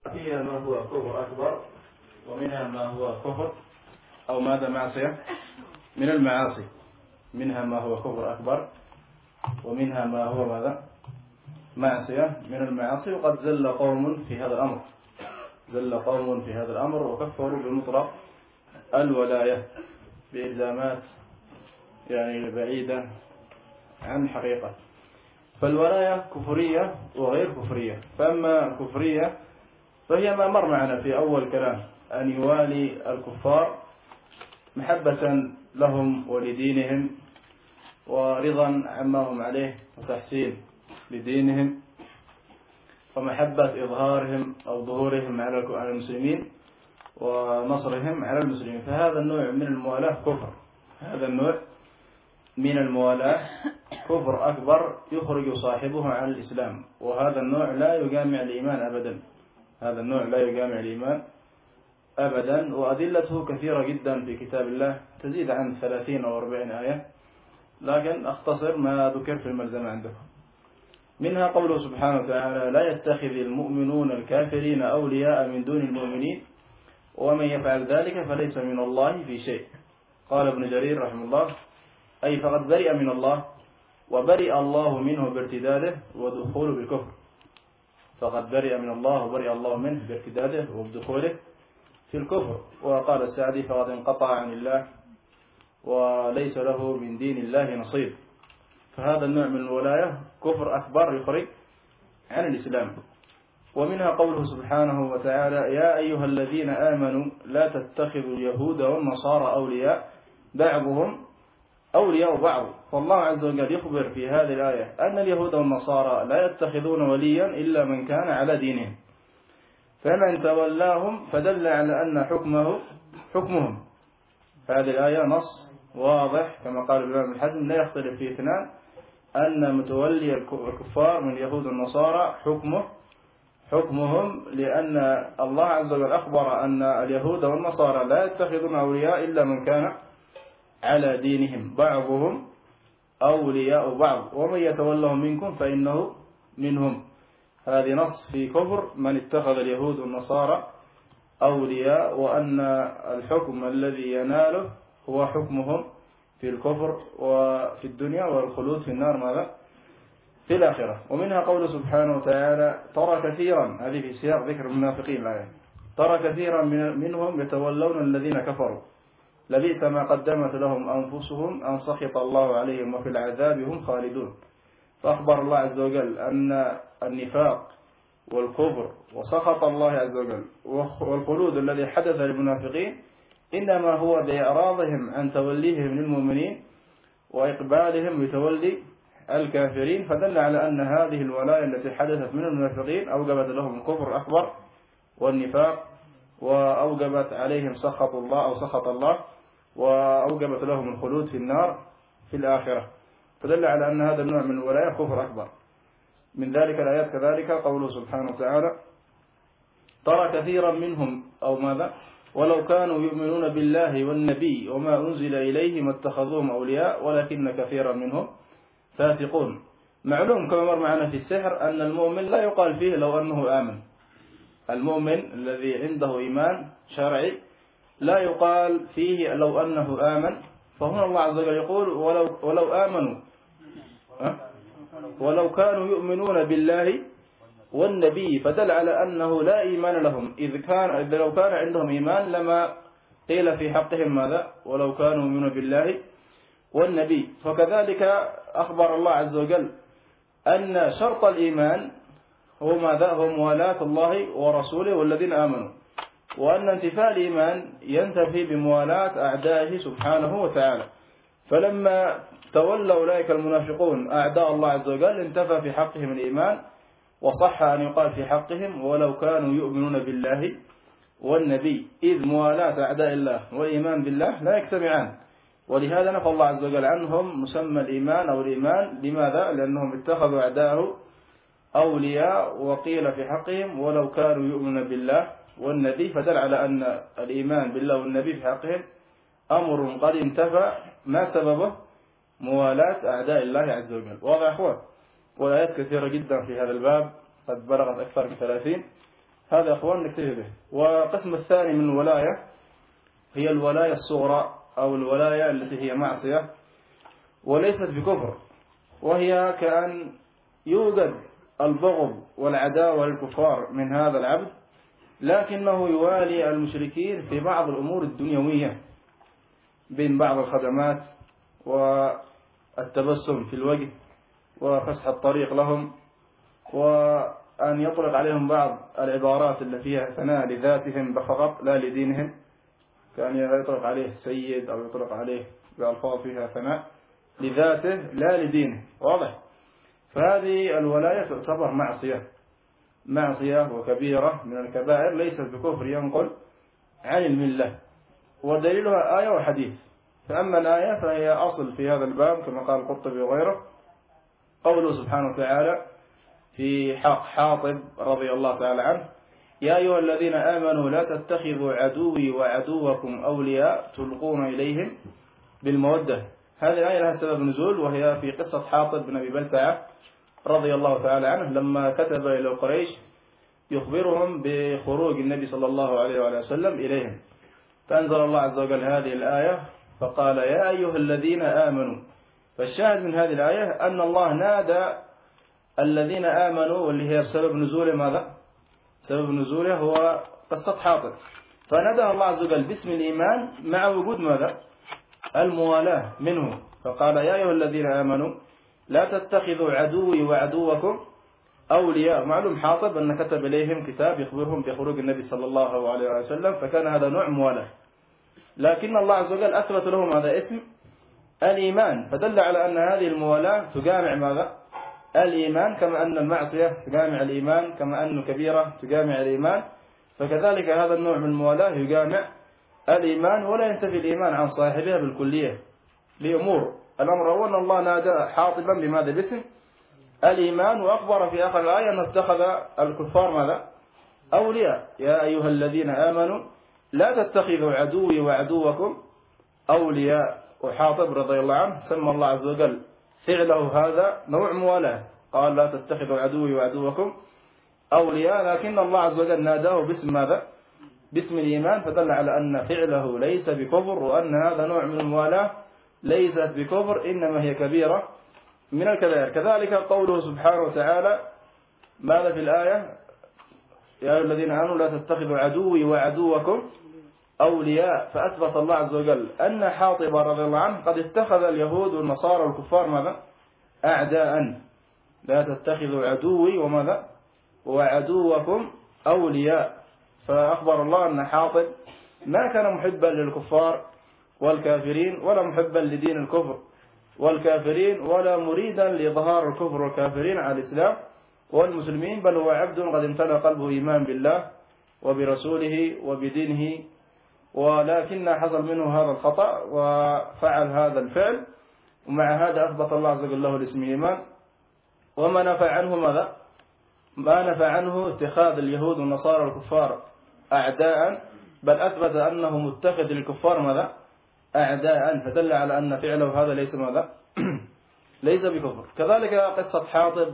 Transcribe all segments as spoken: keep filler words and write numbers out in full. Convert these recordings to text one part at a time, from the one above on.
فيها ما هو كفر أكبر ومنها ما هو كفر أو ماذا معصية من المعاصي. منها ما هو كفر أكبر ومنها ما هو ماذا معصية من المعاصي. وقد زل قوم في هذا الأمر زل قوم في هذا الأمر وكفروا بمطلق الولاية بإلزامات يعني بعيدة عن الحقيقة. فالولاية كفرية وغير كفرية. فأما كفرية فهي ما مر معنا في أول كلام، أن يوالي الكفار محبة لهم ولدينهم ورضا عما هم عليه وتحسين لدينهم ومحبة إظهارهم أو ظهورهم على المسلمين ونصرهم على المسلمين. فهذا النوع من الموالاة كفر. هذا النوع من الموالاة كفر أكبر يخرج صاحبه عن الإسلام، وهذا النوع لا يجامع الإيمان أبدا. هذا النوع لا يجامع الإيمان أبدا. وأدلته كثيرة جدا في كتاب الله، تزيد عن ثلاثين أو أربعين آية، لكن أختصر ما ذكر في الملزمة عندكم. منها قوله سبحانه وتعالى: لا يتخذ المؤمنون الكافرين أولياء من دون المؤمنين ومن يفعل ذلك فليس من الله في شيء. قال ابن جرير رحمه الله: أي فقد برئ من الله وبرئ الله منه بارتداده ودخوله بالكفر. فقد برئ من الله وبرئ الله منه بارتداده وبدخوله في الكفر. وقال السعدي: فقد انقطع عن الله وليس له من دين الله نصيب. فهذا النوع من الولاية كفر أكبر يخرج عن الإسلام. ومنها قوله سبحانه وتعالى: يا أيها الذين آمنوا لا تتخذوا اليهود والنصارى أولياء بعضهم أولياء بعض. فالله عز وجل يخبر في هذه الآية أن اليهود والنصارى لا يتخذون وليا إلا من كان على دينهم، فمن تولاهم فدل على أن حكمه حكمهم. هذه الآية نص واضح كما قال الإمام ابن حزم: لا يختلف فيه اثنان أن متولي الكفار من اليهود والنصارى حكمه حكمهم، لأن الله عز وجل أخبر أن اليهود والنصارى لا يتخذون أولياء إلا من كان على دينهم، بعضهم أولياء بعض ومن يتولهم منكم فإنه منهم. هذه نص في كفر من اتخذ اليهود والنصارى أولياء، وأن الحكم الذي يناله هو حكمهم في الكفر وفي الدنيا والخلود في النار ماذا في الآخرة. ومنها قول سبحانه وتعالى: ترى كثيرا، هذه في سياق ذكر المنافقين الآية، ترى كثيرا منهم يتولون الذين كفروا لبئس ما قدمت لهم أنفسهم أن سخط الله عليهم وفي العذاب هم خالدون. فأخبر الله عز وجل أن النفاق والكفر وسخط الله عز وجل والخلود الذي حدث للمنافقين إنما هو بإعراضهم عن توليهم للمؤمنين وإقبالهم بتولي الكافرين. فدل على أن هذه الولاية التي حدثت من المنافقين أوجبت لهم الكفر الأكبر والنفاق، وأوجبت عليهم سخط الله أو سخط الله، وأوجبت لهم الخلود في النار في الآخرة. فدل على أن هذا النوع من الولاية كفر أكبر. من ذلك الآيات كذلك قوله سبحانه وتعالى: ترى كثيرا منهم أو ماذا ولو كانوا يؤمنون بالله والنبي وما أنزل إليه ما اتخذوهم أولياء ولكن كثيرا منهم فاسقون. معلوم كما مر معنا في السحر أن المؤمن لا يقال فيه لو أنه آمن. المؤمن الذي عنده إيمان شرعي لا يقال فيه لو أنه آمن. فهنا الله عز وجل يقول: ولو, ولو آمنوا أه؟ ولو كانوا يؤمنون بالله والنبي. فدل على أنه لا إيمان لهم، إذ كان إذ لو كان عندهم إيمان لما قيل في حقهم ماذا ولو كانوا يؤمنون بالله والنبي. فكذلك أخبر الله عز وجل أن شرط الإيمان هو ماذا هو موالاة الله ورسوله والذين آمنوا، وأن انتفاء الإيمان ينتفي بموالاة أعدائه سبحانه وتعالى. فلما تولى أولئك المنافقون أعداء الله عز وجل انتفى في حقهم الإيمان، وصح أن يقال في حقهم ولو كانوا يؤمنون بالله والنبي، إذ موالاة أعداء الله والإيمان بالله لا يجتمعان. ولهذا نفى الله عز وجل عنهم مسمى الإيمان أو الإيمان. لماذا؟ لأنهم اتخذوا أعداءه أولياء، وقيل في حقهم ولو كانوا يؤمنون بالله والنبي. فدل على أن الإيمان بالله والنبي في حقهم أمر قد انتفى، ما سببه؟ موالاة أعداء الله عز وجل. واضح أخوان؟ والآيات كثيرة جدا في هذا الباب، قد بلغت أكثر من ثلاثين هذا يا أخوان نكتفي به. وقسم الثاني من الولاية هي الولاية الصغرى أو الولاية التي هي معصية وليست بكفر، وهي كأن يوجد البغض والعداوة للكفار من هذا العبد، لكنه يوالي المشركين في بعض الأمور الدنيوية بين بعض الخدمات والتبسم في الوجه وفسح الطريق لهم، وأن يطلق عليهم بعض العبارات التي فيها ثناء لذاتهم فقط لا لدينهم، كأن يطلق عليه سيد أو يطلق عليه بألفاظ فيها ثناء لذاته لا لدينه. واضح؟ فهذه الولاية تعتبر معصية معصية وكبيرة من الكبائر، ليست بكفر ينقل عن الملة، ودليلها آية وحديث. فأما الآية فهي أصل في هذا الباب كما قال القرطبي وغيره، قوله سبحانه وتعالى في حق حاطب رضي الله تعالى عنه: يا أيها الذين آمنوا لا تتخذوا عدوي وعدوكم أولياء تلقون إليهم بالمودة. هذه الآية لها سبب نزول، وهي في قصة حاطب بن أبي بلتعة رضي الله تعالى عنه لما كتب إلى قريش يخبرهم بخروج النبي صلى الله عليه وآله وسلم إليهم، فأنزل الله عز وجل هذه الآية فقال: يا أيها الذين آمنوا. فالشاهد من هذه الآية أن الله نادى الذين آمنوا، واللي هي سبب نزوله ماذا؟ سبب نزوله هو قصة حاطب، فنادى الله عز وجل باسم الإيمان مع وجود ماذا؟ الموالاة منه، فقال: يا أيها الذين آمنوا لا تتخذوا عدوي وعدوكم أولياء. معلوم حاطب أن كتب إليهم كتاب يخبرهم بخروج النبي صلى الله عليه وسلم، فكان هذا نوع موالاه، لكن الله عز وجل أثبت لهم هذا اسم الإيمان، فدل على أن هذه الموالاة تجامع ماذا؟ الإيمان، كما أن المعصية تجامع الإيمان، كما أن الكبيرة تجامع الإيمان، فكذلك هذا النوع من الموالاة يجامع الإيمان، ولا ينتفي الإيمان عن صاحبها بالكلية لأمور. الأمر هو أن الله نادى حاطبا بماذا؟ باسم الإيمان، وأخبر في آخر الآية أن اتخذ الكفار ماذا؟ أولياء. يا أيها الذين آمنوا لا تتخذوا عدوي وعدوكم أولياء. وحاطب رضي الله عنه سمى الله عز وجل فعله هذا نوع موالاه، قال: لا تتخذوا عدوي وعدوكم أولياء، لكن الله عز وجل ناداه باسم ماذا؟ باسم الإيمان، فدل على أن فعله ليس بكفر، وأن هذا نوع من الموالاة ليست بكفر، إنما هي كبيرة من الكبائر. كذلك قوله سبحانه وتعالى ماذا في الآية؟ يا أيها الذين آمنوا لا تتخذوا عدوي وعدوكم أولياء، فأثبت الله عز وجل أن حاطب رضي الله عنه قد اتخذ اليهود والنصارى والكفار ماذا؟ أعداء. لا تتخذوا عدوي وماذا؟ وعدوكم أولياء. فأخبر الله أن حاطب ما كان محبا للكفار والكافرين، ولا محبا لدين الكفر والكافرين، ولا مريدا لإظهار الكفر والكافرين على الإسلام والمسلمين، بل هو عبد قد امتلأ قلبه إيمان بالله وبرسوله وبدينه، ولكن حصل منه هذا الخطأ وفعل هذا الفعل، ومع هذا أثبت الله عز وجل له الاسم الإيمان. وما نفع عنه ماذا؟ ما نفع عنه اتخاذ اليهود والنصارى والكفار أعداء، بل أثبت أنه متخذ للكفار ماذا؟ أعداء، فدل على أن فعله هذا ليس ماذا؟ ليس بكفر. كذلك قصة حاطب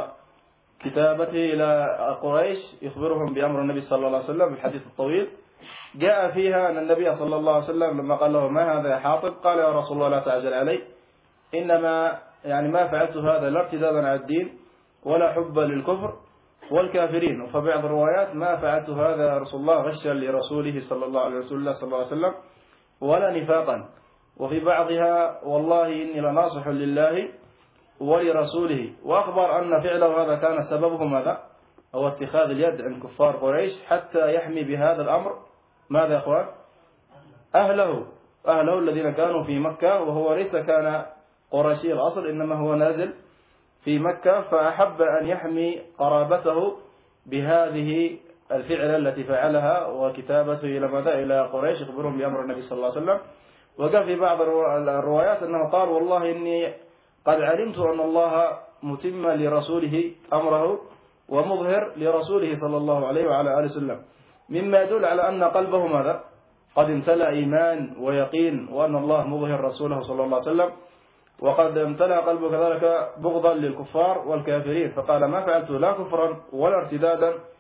وكتابته إلى قريش يخبرهم بأمر النبي صلى الله عليه وسلم بالحديث الطويل، جاء فيها أن النبي صلى الله عليه وسلم لما قال له: ما هذا يا حاطب؟ قال: يا رسول الله لا تعجل علي، إنما يعني ما فعلت هذا لا ارتدادا على الدين ولا حبا للكفر والكافرين. وفي بعض الروايات: ما فعلت هذا يا رسول الله غشا لرسوله صلى الله عليه وسلم صلى الله عليه وسلم ولا نفاقا. وفي بعضها: والله إني لناصح لله ولرسوله. وأخبر أن فعله هذا كان سببه ماذا؟ هو اتخاذ اليد عند كفار قريش حتى يحمي بهذا الأمر ماذا يا أخوان؟ أهله أهله الذين كانوا في مكة، وهو ليس كان قرشي الأصل، إنما هو نازل في مكة، فأحب أن يحمي قرابته بهذه الفعلة التي فعلها وكتابته إلى ماذا؟ إلى قريش يخبرهم بأمر النبي صلى الله عليه وسلم. وقال في بعض الروايات أنه قال: والله إني قد علمت أن الله متم لرسوله أمره ومظهر لرسوله صلى الله عليه وعلى آله وسلم، مما يدل على أن قلبه ماذا؟ قد امتلأ إيمان ويقين، وأن الله مظهر رسوله صلى الله عليه وسلم، وقد امتلأ قلبه كذلك بغضا للكفار والكافرين، فقال: ما فعلت لا كفرا ولا ارتدادا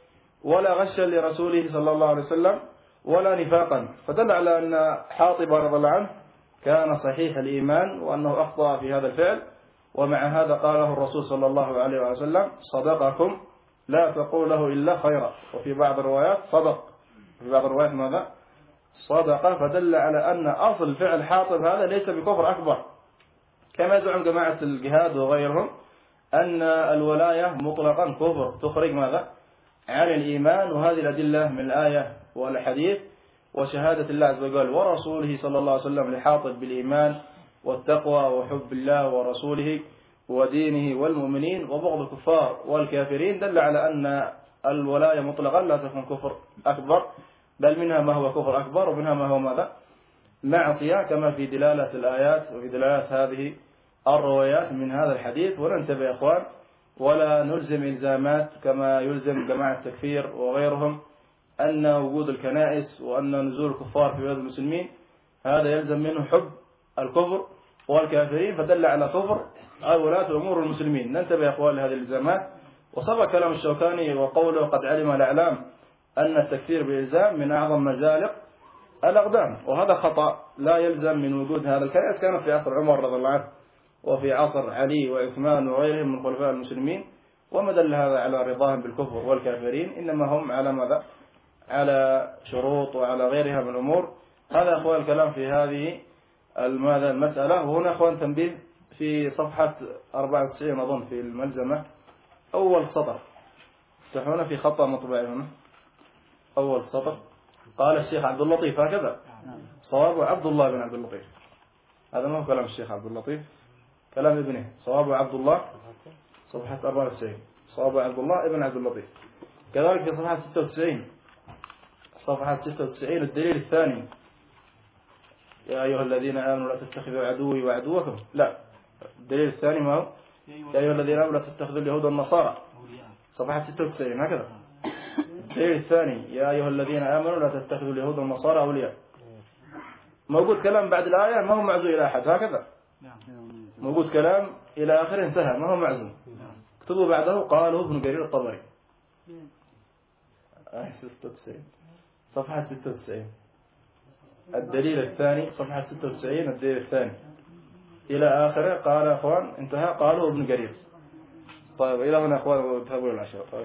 ولا غشا لرسوله صلى الله عليه وسلم ولا نفاقا، فدل على أن حاطب رضي الله عنه كان صحيح الإيمان وأنه أخطأ في هذا الفعل. ومع هذا قاله الرسول صلى الله عليه وسلم صدقكم لا تقول له إلا خيرا، وفي بعض الروايات صدق، في بعض الروايات ماذا؟ صدق. فدل على أن أصل فعل حاطب هذا ليس بكفر أكبر، كما يزعم جماعة الجهاد وغيرهم أن الولاية مطلقا كفر تخرج ماذا؟ عن الإيمان. وهذه الأدلة من الآية والحديث وشهادة الله عز وجل ورسوله صلى الله عليه وسلم لحاطب بالإيمان والتقوى وحب الله ورسوله ودينه والمؤمنين وبغض الكفار والكافرين، دل على أن الولاية مطلقا لا تكون كفر أكبر، بل منها ما هو كفر أكبر ومنها ما هو ماذا؟ معصية، كما في دلالة الآيات وفي دلالة هذه الروايات من هذا الحديث. وننتبه يا إخوان ولا نلزم إلزامات كما يلزم جماعة التكفير وغيرهم أن وجود الكنائس وأن نزول الكفار في بلاد المسلمين هذا يلزم منه حب الكفر والكافرين، فدل على كفر ولاة أمور المسلمين. ننتبه يا إخوان لهذه الإلزامات. وسبق كلام الشوكاني وقوله قد علم الأعلام أن التكفير بإلزام من أعظم مزالق الأقدام، وهذا خطأ. لا يلزم من وجود هذا الكنائس، كانت في عصر عمر رضي الله عنه وفي عصر علي وعثمان وغيرهم من خلفاء المسلمين، وما دل هذا على رضاهم بالكفر والكافرين، إنما هم على ماذا؟ على شروط وعلى غيرها من الأمور. هذا أخوان الكلام في هذه ماذا المسألة. وهنا أخوان تنبيه في صفحة أربعة وتسعين أظن في الملزمة أول سطر، تحونا في خطأ مطبع هنا أول سطر، قال الشيخ عبد اللطيف هكذا، صواب عبد الله بن عبد اللطيف. هذا ما هو كلام الشيخ عبد اللطيف، كلام ابنه. صواب عبد الله صفحة أربعة وتسعين، صواب عبد الله ابن عبد اللطيف. كذلك في صفحة ستة وتسعين، صفحة ستة وتسعين الدليل الثاني، يا أيها الذين آمنوا لا تتخذوا عدوي وعدوكم، لا الدليل الثاني ما هو؟ يا أيها الذين آمنوا لا تتخذوا اليهود والنصارى، صفحة ستة وتسعين هكذا. الدليل الثاني يا أيها الذين آمنوا لا تتخذوا اليهود والنصارى أولياء. موجود كلام بعد الآية ما هو معزو إلى أحد هكذا، موجود كلام إلى آخر انتهى ما هو معزو. اكتبوا بعده قاله ابن جرير الطبري، ستة وتسعين صفحة ستة وتسعين الدليل الثاني، صفحة ستة وتسعين الدليل الثاني إلى آخره. قال يا أخوان انتهى قاله ابن جرير. طيب إلى هنا أخوان وذهبوا إلى العشاء. طيب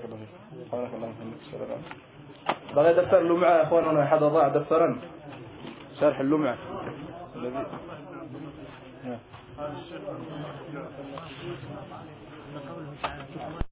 بغي دفتر اللمعة يا أخوان، هنا أحد ضاع دفترا شرح اللمعة الذي